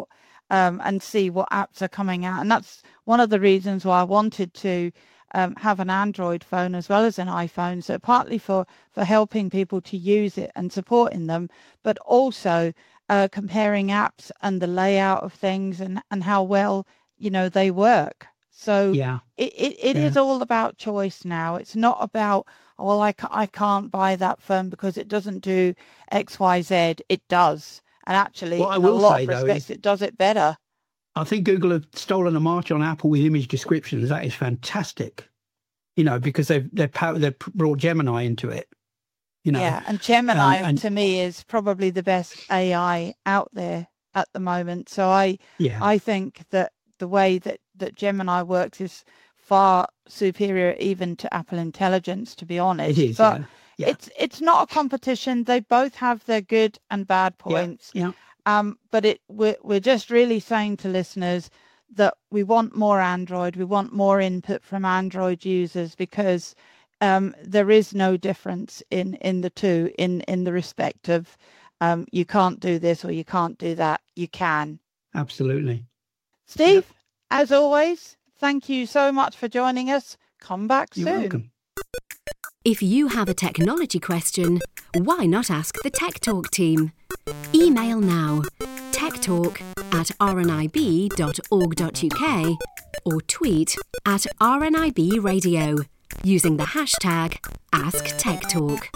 um, and see what apps are coming out. And that's one of the reasons why I wanted to um, have an Android phone as well as an iPhone. So partly for, for helping people to use it and supporting them, but also uh, comparing apps and the layout of things and, and how well, you know, they work. So yeah, it, it, it yeah. is all about choice now. It's not about, oh, well, I, ca- I can't buy that phone because it doesn't do X, Y, Z. It does. And actually, What I in will a lot say, of though, respects, is- it does it better. I think Google have stolen a march on Apple with image descriptions. That is fantastic, you know, because they've they've, pow- they've brought Gemini into it. You know, Yeah, and Gemini um, and- to me is probably the best A I out there at the moment. So I yeah, I think that the way that, that Gemini works is far superior even to Apple Intelligence, to be honest. it is. But yeah, yeah, it's it's not a competition. They both have their good and bad points. yeah. Um, but it we're, we're just really saying to listeners that we want more Android. We want more input from Android users because um, there is no difference in, in the two in, in the respect of um, you can't do this or you can't do that. You can. Absolutely. Steve, yep. As always, thank you so much for joining us. Come back You're soon. welcome. If you have a technology question, why not ask the Tech Talk team? Email now, techtalk at r n i b dot org dot u k or tweet at R N I B Radio using the hashtag AskTechTalk.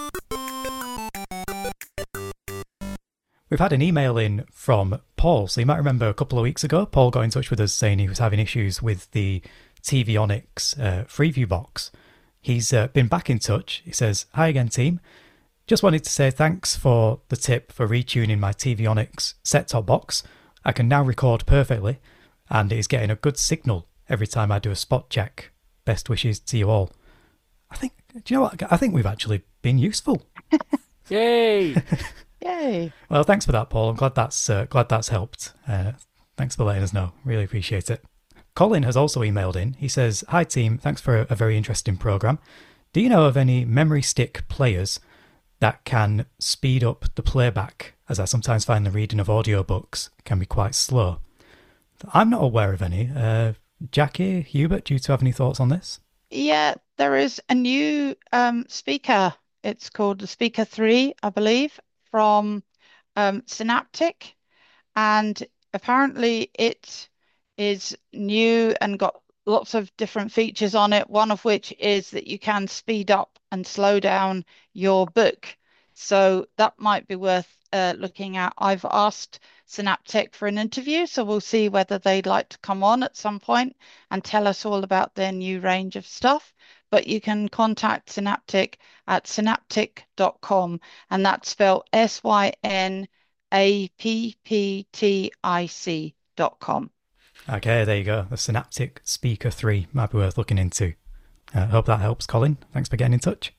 We've had an email in from Paul. So you might remember a couple of weeks ago, Paul got in touch with us saying he was having issues with the T V Onyx uh, Freeview box. He's uh, been back in touch. He says, "Hi again, team. Just wanted to say thanks for the tip for retuning my T V Onyx set-top box. I can now record perfectly, and it is getting a good signal every time I do a spot check. Best wishes to you all." I think, do you know what? I think we've actually been useful. Yay! Yay. Well, thanks for that, Paul. I'm glad that's uh, glad that's helped. Uh, thanks for letting us know. Really appreciate it. Colin has also emailed in. He says, "Hi team, thanks for a, a very interesting program. Do you know of any memory stick players that can speed up the playback, as I sometimes find the reading of audiobooks can be quite slow?" I'm not aware of any. Uh, Jackie, Hubert, do you two have any thoughts on this? Yeah, there is a new um, speaker. It's called the Speaker three, I believe, from um, Synaptic. And apparently it is new and got lots of different features on it, one of which is that you can speed up and slow down your book. So that might be worth uh, looking at. I've asked Synaptic for an interview, so we'll see whether they'd like to come on at some point and tell us all about their new range of stuff. But you can contact Synaptic at synaptic dot com, and that's spelled S Y N A P P T I C dot com. Okay, there you go. The Synaptic Speaker three might be worth looking into. I uh, hope that helps, Colin. Thanks for getting in touch.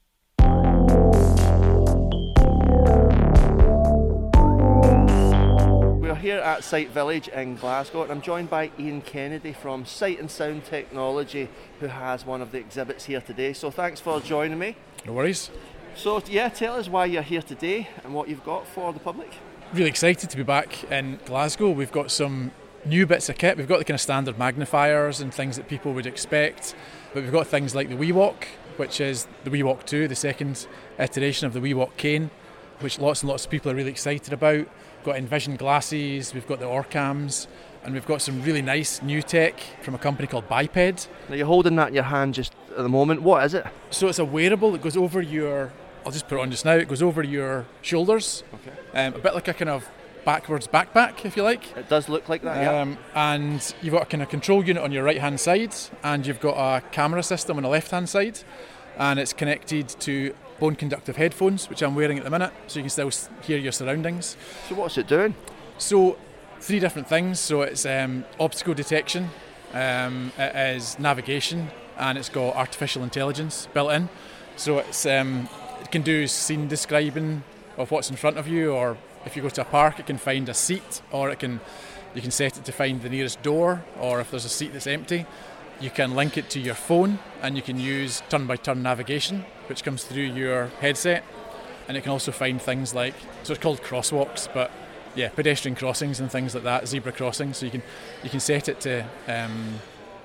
We're here at Sight Village in Glasgow, and I'm joined by Ian Kennedy from Sight and Sound Technology, who has one of the exhibits here today. So thanks for joining me. No worries. So yeah, tell us why you're here today and what you've got for the public. Really excited to be back in Glasgow. We've got some new bits of kit. We've got the kind of standard magnifiers and things that people would expect, but we've got things like the WeeWalk, which is the WeeWalk two, the second iteration of the WeeWalk cane, which lots and lots of people are really excited about. We've got Envision glasses, we've got the Orcams, and we've got some really nice new tech from a company called Biped. Now you're holding that in your hand just at the moment. What is it? So it's a wearable that goes over your, I'll just put it on just now, it goes over your shoulders. Okay. Um, a bit like a kind of backwards backpack, if you like. It does look like that, um, yeah. And you've got a kind of control unit on your right hand side, and you've got a camera system on the left hand side, and it's connected to bone conductive headphones, which I'm wearing at the minute, so you can still hear your surroundings. So what's it doing? So three different things. So it's um, obstacle detection, um, it is navigation, and it's got artificial intelligence built in. So it's um, it can do scene describing of what's in front of you, or if you go to a park, it can find a seat, or it can you can set it to find the nearest door, or if there's a seat that's empty. You can link it to your phone, and you can use turn-by-turn navigation, which comes through your headset. And it can also find things like, so it's called crosswalks, but yeah, pedestrian crossings and things like that, zebra crossings. So you can you can set it to um,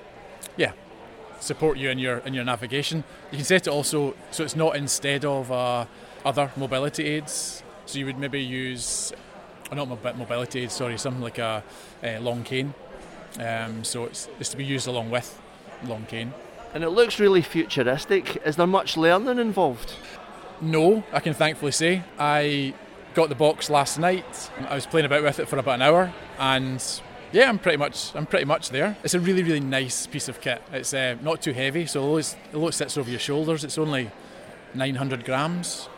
yeah support you in your in your navigation. You can set it also so it's not instead of uh, other mobility aids. So you would maybe use, or not mobility aids, sorry, something like a, a long cane. Um, so it's, it's to be used along with long cane. And it looks really futuristic. Is there much learning involved? No, I can thankfully say. I got the box last night. I was playing about with it for about an hour, and yeah, I'm pretty much I'm pretty much there. It's a really really nice piece of kit. It's uh, not too heavy, so although, it's, although it sits over your shoulders, it's only nine hundred grams,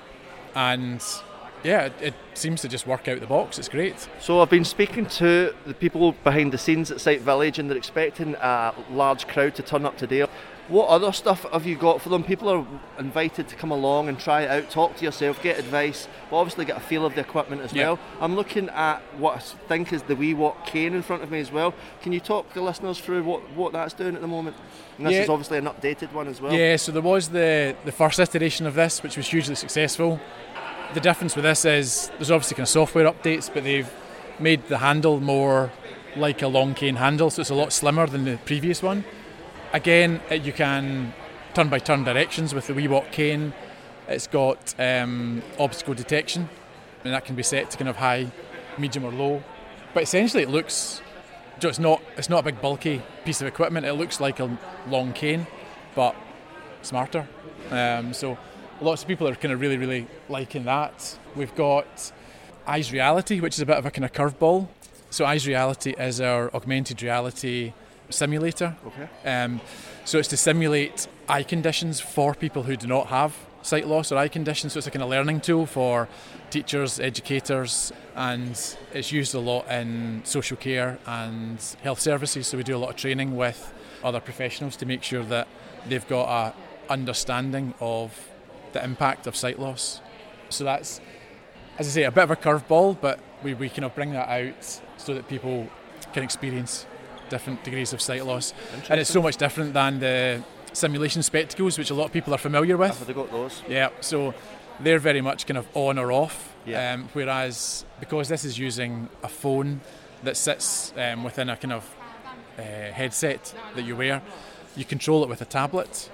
and yeah, it, it seems to just work out the box. It's great. So I've been speaking to the people behind the scenes at Site Village, and they're expecting a large crowd to turn up today. What other stuff have you got for them? People are invited to come along and try it out, talk to yourself, get advice, but obviously get a feel of the equipment as yeah. well. I'm looking at what I think is the WeWalk cane in front of me as well. Can you talk the listeners through what, what that's doing at the moment? And this yeah. is obviously an updated one as well. Yeah, so there was the, the first iteration of this, which was hugely successful. The difference with this is there's obviously kind of software updates, but they've made the handle more like a long cane handle, so it's a lot slimmer than the previous one. Again, you can turn by turn directions with the WeWalk cane. It's got um, obstacle detection, and that can be set to kind of high, medium or low. But essentially it looks, it's not it's not a big bulky piece of equipment. It looks like a long cane, but smarter. Um, so lots of people are kind of really, really liking that. We've got Eyes Reality, which is a bit of a kind of curveball. So Eyes Reality is our augmented reality simulator. Okay. Um, so it's to simulate eye conditions for people who do not have sight loss or eye conditions. So it's a kind of learning tool for teachers, educators, and it's used a lot in social care and health services. So we do a lot of training with other professionals to make sure that they've got a understanding of the impact of sight loss. So that's, as I say, a bit of a curveball, but we, we kind of bring that out so that people can experience different degrees of sight loss. And it's so much different than the simulation spectacles, which a lot of people are familiar with. Have they got those? Yeah, so they're very much kind of on or off, yeah. um, whereas because this is using a phone that sits um, within a kind of uh, headset that you wear, you control it with a tablet,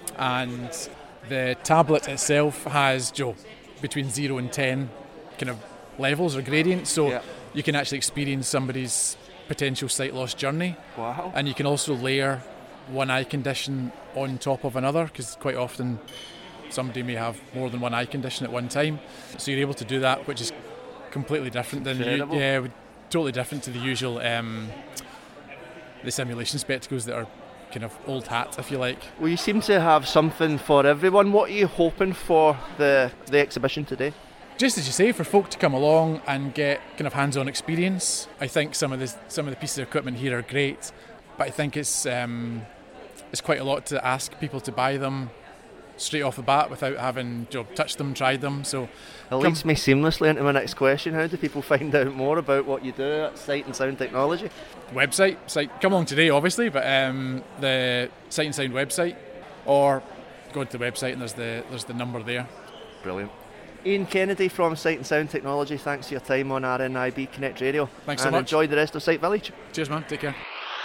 and the tablet itself has Joe between zero and ten kind of levels or gradients, so yeah. you can actually experience somebody's potential sight loss journey. Wow. And you can also layer one eye condition on top of another, because quite often somebody may have more than one eye condition at one time, so you're able to do that, which is completely different than you, yeah totally different to the usual um, the simulation spectacles that are kind of old hat, if you like. Well, you seem to have something for everyone. What are you hoping for the the exhibition today? Just as you say, for folk to come along and get kind of hands-on experience. I think some of the some of the pieces of equipment here are great, but I think it's um, it's quite a lot to ask people to buy them straight off the bat without having you know, touched them, tried them. So it leads me seamlessly into my next question. How do people find out more about what you do at Sight and Sound Technology? Website, site, come along today obviously, but um, the Sight and Sound website, or go to the website and there's the there's the number there. Brilliant. Ian Kennedy from Sight and Sound Technology, thanks for your time on R N I B Connect Radio. Thanks so and much. Enjoy the rest of Sight Village. Cheers man, take care.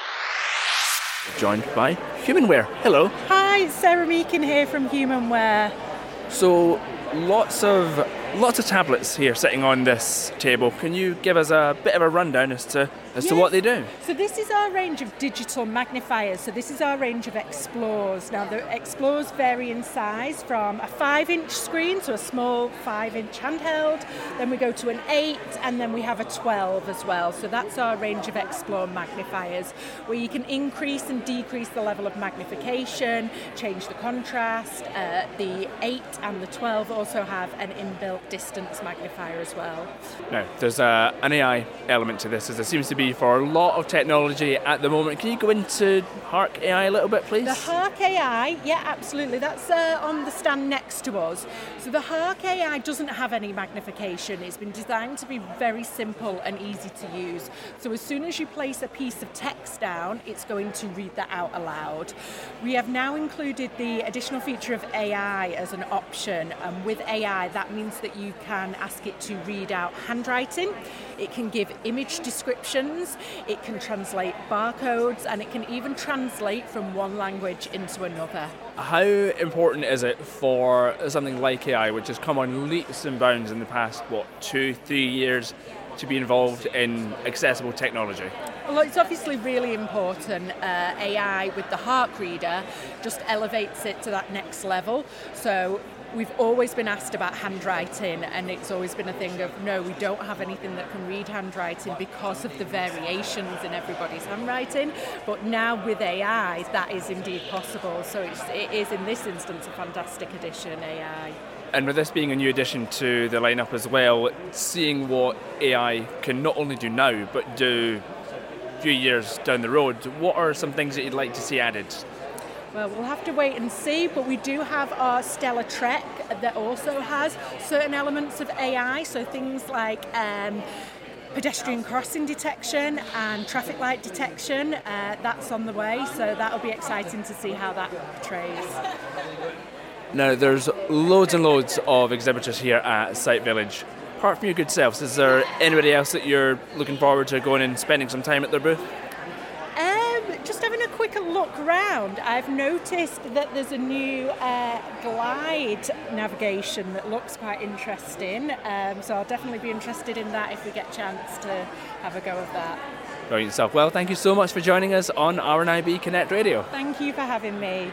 Joined by Humanware. Hello. Hi, it's Sarah Meakin here from Humanware. So lots of lots of tablets here sitting on this table. Can you give us a bit of a rundown as to as yes. to what they do? So this is our range of digital magnifiers. So this is our range of Explores. Now the Explores vary in size from a five inch screen, so a small five inch handheld, then we go to an eight, and then we have a twelve as well. So that's our range of Explore magnifiers, where you can increase and decrease the level of magnification, change the contrast. Uh, the eight and the twelve also have an inbuilt distance magnifier as well. Now, there's uh, an A I element to this, as there seems to be B for a lot of technology at the moment. Can you go into Hark A I a little bit, please? The Hark A I, yeah, absolutely. That's uh, on the stand next to us. So the Hark A I doesn't have any magnification. It's been designed to be very simple and easy to use. So as soon as you place a piece of text down, it's going to read that out aloud. We have now included the additional feature of A I as an option. Um, with A I, that means that you can ask it to read out handwriting. It can give image descriptions, it can translate barcodes, and it can even translate from one language into another. How important is it for something like A I, which has come on leaps and bounds in the past, what, two, three years, to be involved in accessible technology? Well, it's obviously really important. Uh, A I with the Hark Reader just elevates it to that next level. So we've always been asked about handwriting, and it's always been a thing of, no, we don't have anything that can read handwriting because of the variations in everybody's handwriting. But now with A I, that is indeed possible. So it's, it is, in this instance, a fantastic addition, A I. And with this being a new addition to the lineup as well, seeing what A I can not only do now, but do a few years down the road, what are some things that you'd like to see added? Well, we'll have to wait and see, but we do have our Stellar Trek that also has certain elements of A I, so things like um, pedestrian crossing detection and traffic light detection. Uh, that's on the way, so that'll be exciting to see how that portrays. Now, there's loads and loads of exhibitors here at Site Village. Apart from your good selves, is there anybody else that you're looking forward to going and spending some time at their booth? Just having a quick look around, I've noticed that there's a new uh, glide navigation that looks quite interesting, um, so I'll definitely be interested in that if we get a chance to have a go of that. Brilliant stuff. Well, thank you so much for joining us on R N I B Connect Radio. Thank you for having me.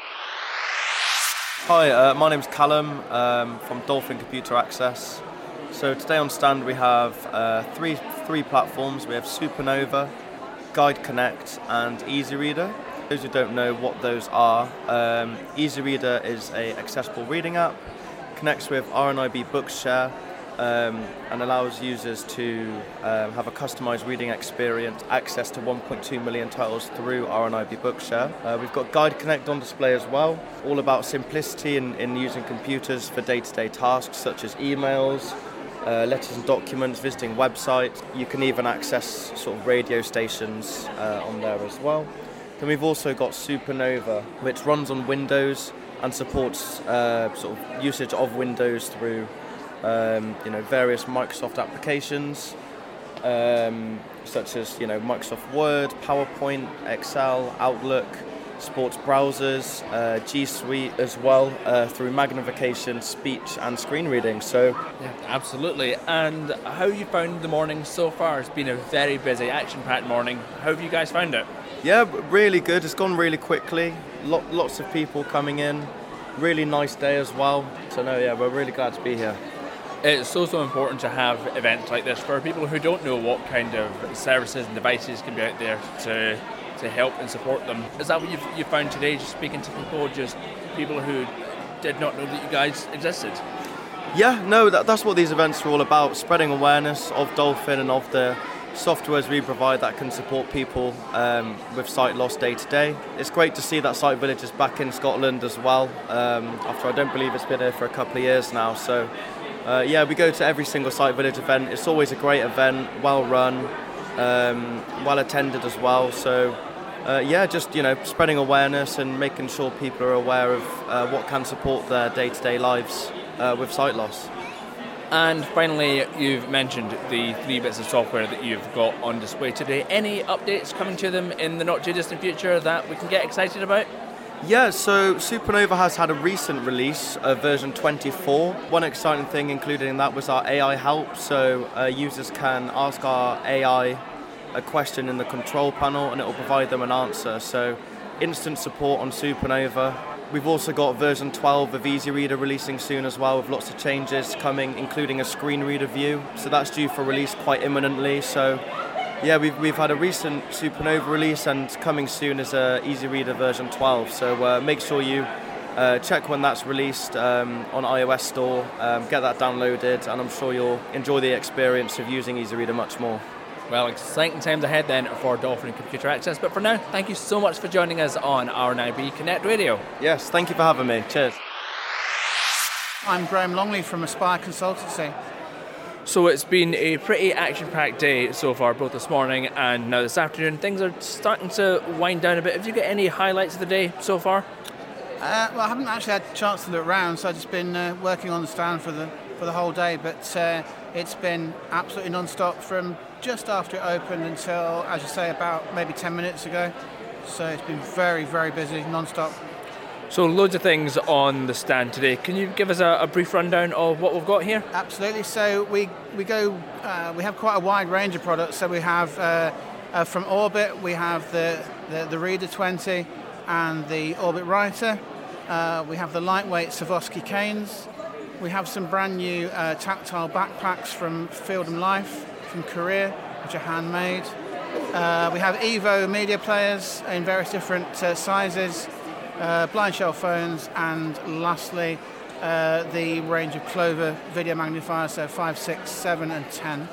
Hi, uh, my name's Callum um, from Dolphin Computer Access. So today on stand we have uh, three three platforms. We have Supernova, Guide Connect and Easy Reader. Those who don't know what those are, um, Easy Reader is a accessible reading app, connects with R N I B Bookshare um, and allows users to um, have a customized reading experience, access to one point two million titles through R N I B Bookshare. Uh, we've got Guide Connect on display as well, all about simplicity in, in using computers for day-to-day tasks such as emails, Uh, letters and documents, visiting websites. You can even access sort of radio stations uh, on there as well. Then we've also got Supernova, which runs on Windows and supports uh, sort of usage of Windows through um, you know various Microsoft applications, um, such as you know Microsoft Word, PowerPoint, Excel, Outlook, sports browsers, uh, G Suite as well, uh, through magnification, speech and screen reading. So, yeah, absolutely. And how have you found the morning so far? It's been a very busy, action-packed morning. How have you guys found it? Yeah, really good. It's gone really quickly. Lot, lots of people coming in. Really nice day as well. So no, yeah, we're really glad to be here. It's so, so important to have events like this for people who don't know what kind of services and devices can be out there to to help and support them. Is that what you've, you found today, just speaking to people, just people who did not know that you guys existed? Yeah, no, that, that's what these events are all about, spreading awareness of Dolphin and of the softwares we provide that can support people um, with sight loss day to day. It's great to see that Site Village is back in Scotland as well, um, after I don't believe it's been here for a couple of years now. So uh, yeah, we go to every single Site Village event. It's always a great event, well run, um, well attended as well. So Uh, yeah, just you know, spreading awareness and making sure people are aware of uh, what can support their day-to-day lives uh, with sight loss. And finally, you've mentioned the three bits of software that you've got on display today. Any updates coming to them in the not-too-distant future that we can get excited about? Yeah, so Supernova has had a recent release of version twenty-four. One exciting thing included in that was our A I help, so uh, users can ask our A I a question in the control panel and it will provide them an answer. So instant support on Supernova. We've also got version twelve of Easy Reader releasing soon as well, with lots of changes coming, including a screen reader view. So that's due for release quite imminently. So yeah, we've, we've had a recent Supernova release, and coming soon is a Easy Reader version twelve. So uh, make sure you uh, check when that's released um, on iOS Store, um, get that downloaded, and I'm sure you'll enjoy the experience of using Easy Reader much more. Well, exciting times ahead then for Dolphin Computer Access. But for now, thank you so much for joining us on R N I B Connect Radio. Yes, thank you for having me. Cheers. I'm Graham Longley from Aspire Consultancy. So it's been a pretty action-packed day so far, both this morning and now this afternoon. Things are starting to wind down a bit. Have you got any highlights of the day so far? Uh, well, I haven't actually had a chance to look around, so I've just been uh, working on the stand for the for the whole day. But uh, it's been absolutely non-stop from just after it opened until, as you say, about maybe ten minutes ago. So it's been very, very busy, non-stop. So loads of things on the stand today. Can you give us a, a brief rundown of what we've got here? Absolutely. So we we go uh, we have quite a wide range of products. So we have uh, uh, from Orbit, we have the, the, the Reader twenty and the Orbit Writer. Uh, we have the lightweight Swarovski canes. We have some brand new uh, tactile backpacks from Field and Life from Korea, which are handmade. Uh, we have Evo media players in various different uh, sizes. Uh, blind shell phones, and lastly uh, the range of Clover video magnifiers, so five, six, seven and ten.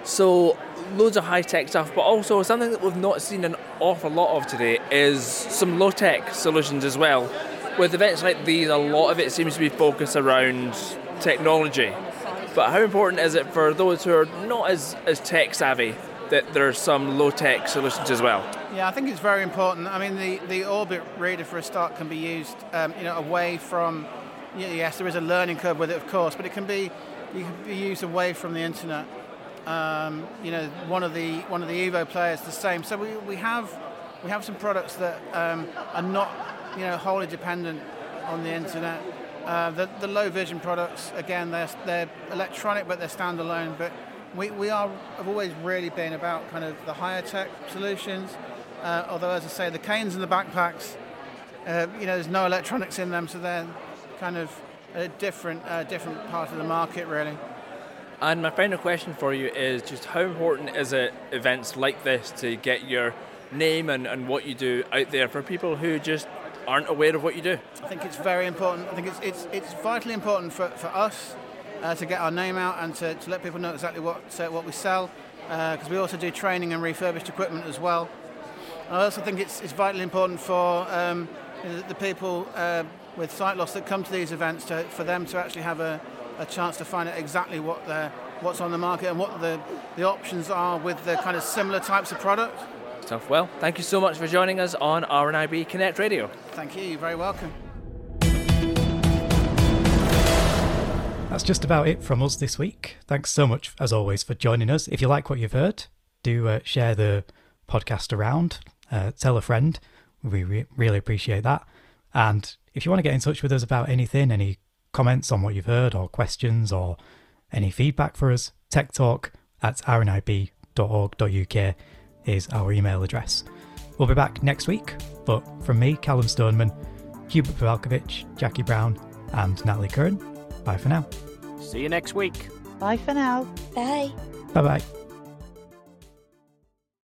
So loads of high-tech stuff, but also something that we've not seen an awful lot of today is some low-tech solutions as well. With events like these, a lot of it seems to be focused around technology. But how important is it for those who are not as, as tech-savvy that there are some low-tech solutions as well? Yeah, I think it's very important. I mean, the, the Orbit Reader, for a start, can be used, um, you know, away from. Yes, there is a learning curve with it, of course, but it can be, you can be used away from the internet. Um, you know, one of the one of the Evo players, the same. So we, we have we have some products that um, are not, you know, wholly dependent on the internet. Uh, the the low vision products, again, they're they're electronic, but they're standalone. But we we are have always really been about kind of the higher tech solutions. Uh, although, as I say, the canes and the backpacks, uh, you know, there's no electronics in them, so they're kind of a different, uh, different part of the market, really. And my final question for you is just how important is it, events like this, to get your name and, and what you do out there for people who just aren't aware of what you do? I think it's very important. I think it's it's, it's vitally important for, for us uh, to get our name out and to, to let people know exactly what uh, what we sell, because uh, we also do training and refurbished equipment as well. I also think it's, it's vitally important for um, the, the people uh, with sight loss that come to these events to, for them to actually have a, a chance to find out exactly what what's on the market and what the, the options are with the kind of similar types of products. Stuff. Well, thank you so much for joining us on R N I B Connect Radio. Thank you. You're very welcome. That's just about it from us this week. Thanks so much, as always, for joining us. If you like what you've heard, do uh, share the podcast around. Uh, tell a friend. We re- really appreciate that. And if you want to get in touch with us about anything, any comments on what you've heard or questions or any feedback for us, techtalk at r n i b dot org dot u k is our email address. We'll be back next week, but from me, Callum Stoneman, Hubert Pavelkovich, Jackie Brown and Natalie Curran, bye for now. See you next week. Bye for now. Bye. Bye-bye.